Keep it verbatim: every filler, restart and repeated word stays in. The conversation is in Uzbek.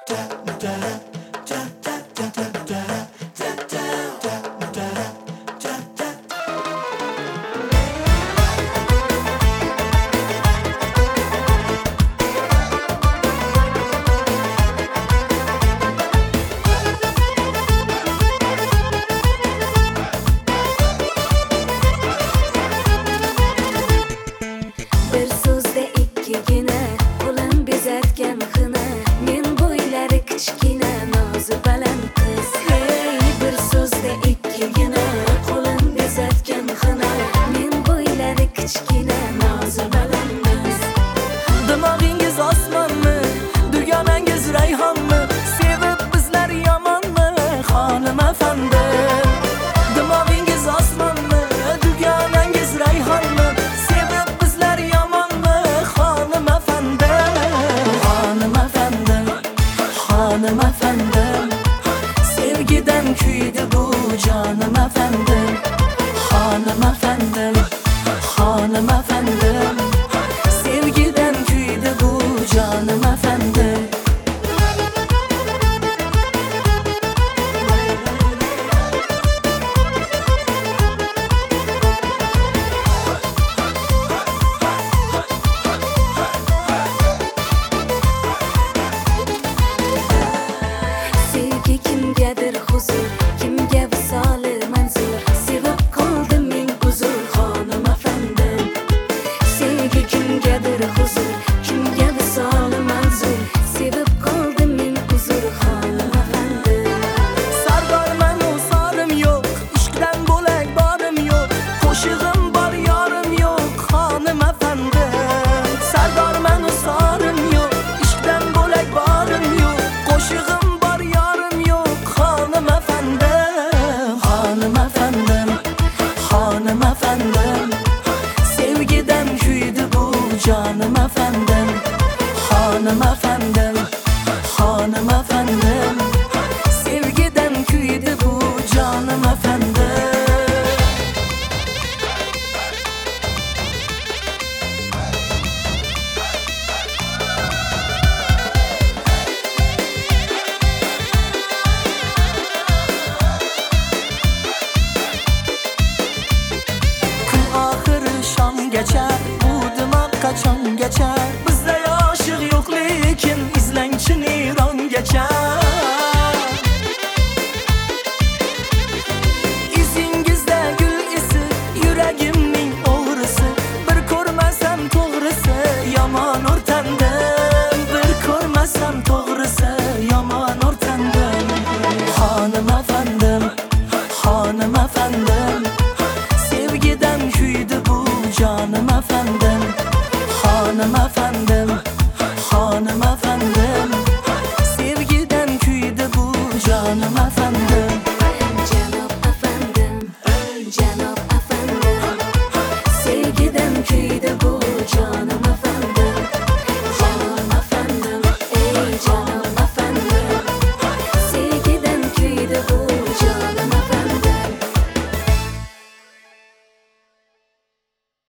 Bir so'zda ikkigina qo'lim bezatgan xina, men bo'ylari kichkina nozi baland qiz. Hey, bir so'zda ikkigina qo'lim bezatgan xina, men bo'ylari kichkina nozi baland qiz. Dimog'ingiz osmonmi, dugonangiz rayhonmi, sevib bizlar yomonmi, xonim afandi? Dimog'ingiz osmonmi, dugonangiz rayhonmi, sevib bizlar yomonmi, xonim afandi? Xonim afandi, xonim afandi, sevgidan kuydi bu jonim afandi. Xonim afandi, xonim afandi, sevgidan kuydi bu jonim afandi. Sevgi kimgadir huzur, kimga visoli manzur, sevib qoldim men huzur, xonim afandi. Sevgi kimgadir huzur, kimga visoli manzur, sevib qoldim men huzur, xonim afandi. Sardorman u sorim yo'q, ishqdan bo'lak borim yo'q, qo'shig'im bor yorim yo'q, xonim afandi. Sardorman u sorim yo'q, ishqdan bo'lak borim yo'q, qo'shig'im bor yorim yo'q, xonim afandi. Xonim afandim, xonim afandim, sevgidan kuydi bu jonim afandim. Xonim afandim.